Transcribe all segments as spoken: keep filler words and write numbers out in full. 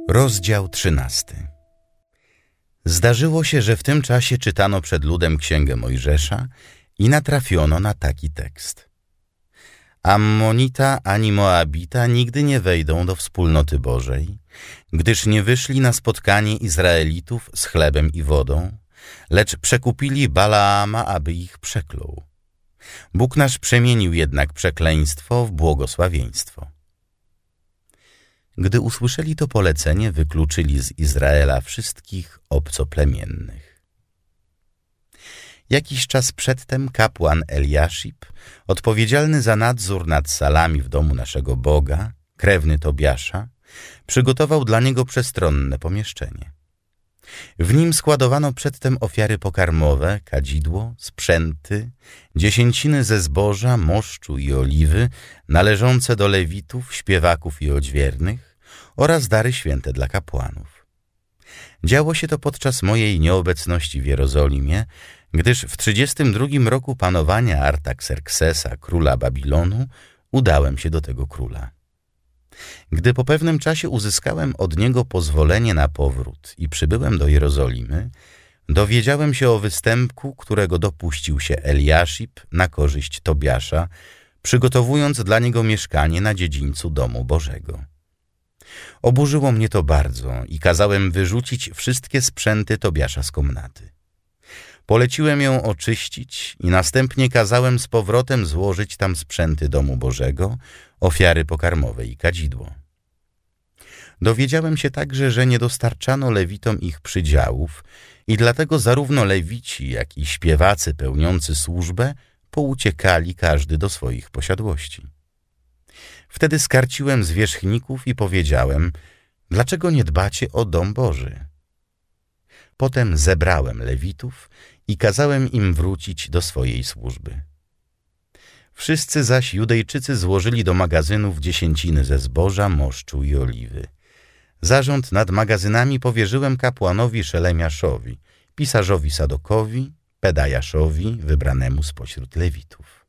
Rozdział trzynasty. Zdarzyło się, że w tym czasie czytano przed ludem księgę Mojżesza i natrafiono na taki tekst. Ammonita ani Moabita nigdy nie wejdą do wspólnoty Bożej, gdyż nie wyszli na spotkanie Izraelitów z chlebem i wodą, lecz przekupili Balaama, aby ich przeklął. Bóg nasz przemienił jednak przekleństwo w błogosławieństwo. Gdy usłyszeli to polecenie, wykluczyli z Izraela wszystkich obcoplemiennych. Jakiś czas przedtem kapłan Eliaszib, odpowiedzialny za nadzór nad salami w domu naszego Boga, krewny Tobiasza, przygotował dla niego przestronne pomieszczenie. W nim składowano przedtem ofiary pokarmowe, kadzidło, sprzęty, dziesięciny ze zboża, moszczu i oliwy należące do lewitów, śpiewaków i odźwiernych oraz dary święte dla kapłanów. Działo się to podczas mojej nieobecności w Jerozolimie, gdyż w trzydziestym drugim roku panowania Artaxerxesa, króla Babilonu, udałem się do tego króla. Gdy po pewnym czasie uzyskałem od niego pozwolenie na powrót i przybyłem do Jerozolimy, dowiedziałem się o występku, którego dopuścił się Eliaszib na korzyść Tobiasza, przygotowując dla niego mieszkanie na dziedzińcu domu Bożego. Oburzyło mnie to bardzo i kazałem wyrzucić wszystkie sprzęty Tobiasza z komnaty. Poleciłem ją oczyścić i następnie kazałem z powrotem złożyć tam sprzęty domu Bożego, ofiary pokarmowe i kadzidło. Dowiedziałem się także, że nie dostarczano lewitom ich przydziałów i dlatego zarówno lewici, jak i śpiewacy pełniący służbę pouciekali każdy do swoich posiadłości. Wtedy skarciłem zwierzchników i powiedziałem: dlaczego nie dbacie o dom Boży? Potem zebrałem lewitów i kazałem im wrócić do swojej służby. Wszyscy zaś Judejczycy złożyli do magazynów dziesięciny ze zboża, moszczu i oliwy. Zarząd nad magazynami powierzyłem kapłanowi Szelemiaszowi, pisarzowi Sadokowi, Pedajaszowi, wybranemu spośród lewitów.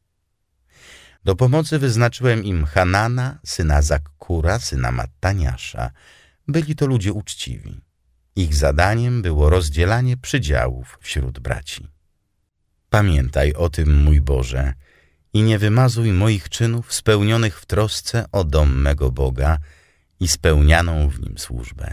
Do pomocy wyznaczyłem im Hanana, syna Zakkura, syna Mattaniasza. Byli to ludzie uczciwi. Ich zadaniem było rozdzielanie przydziałów wśród braci. Pamiętaj o tym, mój Boże, i nie wymazuj moich czynów spełnionych w trosce o dom mego Boga i spełnianą w nim służbę.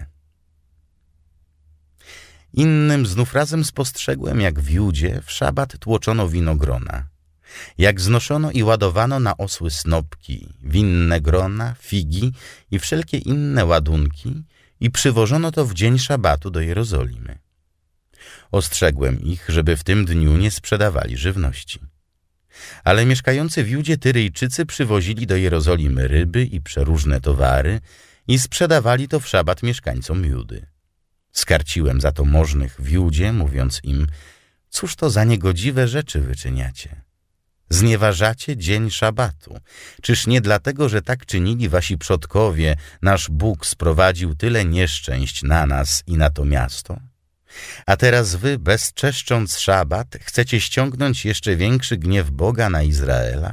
Innym znów razem spostrzegłem, jak w Judzie w szabat tłoczono winogrona, jak znoszono i ładowano na osły snopki, winne grona, figi i wszelkie inne ładunki i przywożono to w dzień szabatu do Jerozolimy. Ostrzegłem ich, żeby w tym dniu nie sprzedawali żywności. Ale mieszkający w Judzie Tyryjczycy przywozili do Jerozolimy ryby i przeróżne towary i sprzedawali to w szabat mieszkańcom Judy. Skarciłem za to możnych w Judzie, mówiąc im: cóż to za niegodziwe rzeczy wyczyniacie? Znieważacie dzień szabatu. Czyż nie dlatego, że tak czynili wasi przodkowie, nasz Bóg sprowadził tyle nieszczęść na nas i na to miasto? A teraz wy, bezczeszcząc szabat, chcecie ściągnąć jeszcze większy gniew Boga na Izraela?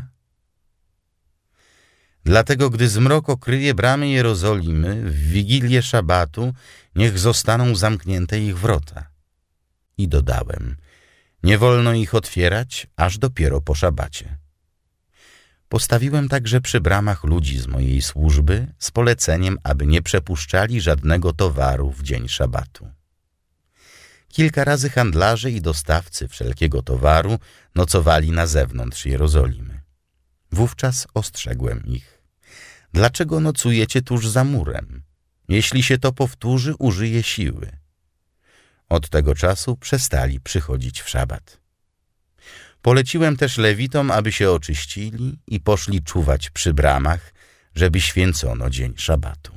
Dlatego, gdy zmrok okryje bramy Jerozolimy, w wigilię szabatu niech zostaną zamknięte ich wrota. I dodałem: nie wolno ich otwierać, aż dopiero po szabacie. Postawiłem także przy bramach ludzi z mojej służby z poleceniem, aby nie przepuszczali żadnego towaru w dzień szabatu. Kilka razy handlarze i dostawcy wszelkiego towaru nocowali na zewnątrz Jerozolimy. Wówczas ostrzegłem ich: dlaczego nocujecie tuż za murem? Jeśli się to powtórzy, użyję siły. Od tego czasu przestali przychodzić w szabat. Poleciłem też lewitom, aby się oczyścili i poszli czuwać przy bramach, żeby święcono dzień szabatu.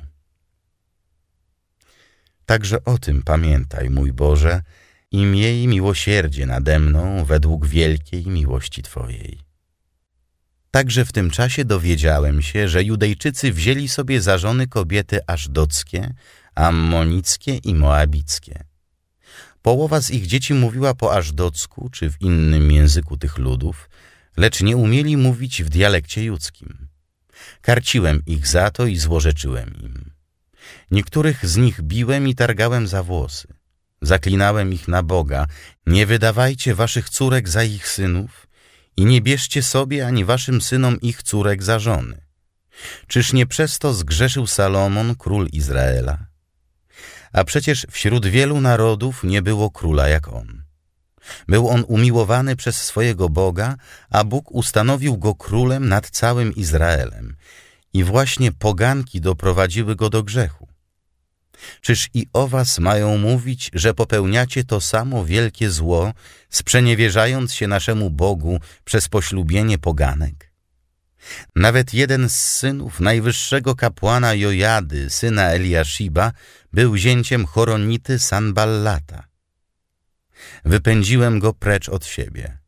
Także o tym pamiętaj, mój Boże, i miej miłosierdzie nade mną według wielkiej miłości Twojej. Także w tym czasie dowiedziałem się, że Judejczycy wzięli sobie za żony kobiety aszdockie, ammonickie i moabickie. Połowa z ich dzieci mówiła po aszdocku czy w innym języku tych ludów, lecz nie umieli mówić w dialekcie judzkim. Karciłem ich za to i złorzeczyłem im. Niektórych z nich biłem i targałem za włosy. Zaklinałem ich na Boga: nie wydawajcie waszych córek za ich synów i nie bierzcie sobie ani waszym synom ich córek za żony. Czyż nie przez to zgrzeszył Salomon, król Izraela? A przecież wśród wielu narodów nie było króla jak on. Był on umiłowany przez swojego Boga, a Bóg ustanowił go królem nad całym Izraelem. I właśnie poganki doprowadziły go do grzechu. Czyż i o was mają mówić, że popełniacie to samo wielkie zło, sprzeniewierzając się naszemu Bogu przez poślubienie poganek? Nawet jeden z synów najwyższego kapłana Jojady, syna Eliashiba, był zięciem Choronity Sanballata. Wypędziłem go precz od siebie.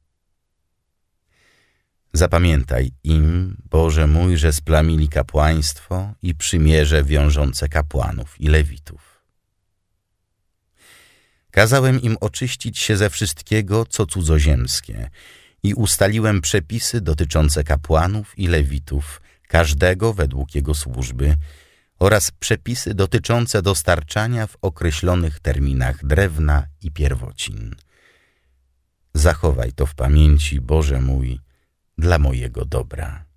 Zapamiętaj im, Boże mój, że splamili kapłaństwo i przymierze wiążące kapłanów i lewitów. Kazałem im oczyścić się ze wszystkiego, co cudzoziemskie, i ustaliłem przepisy dotyczące kapłanów i lewitów, każdego według jego służby, oraz przepisy dotyczące dostarczania w określonych terminach drewna i pierwocin. Zachowaj to w pamięci, Boże mój, dla mojego dobra.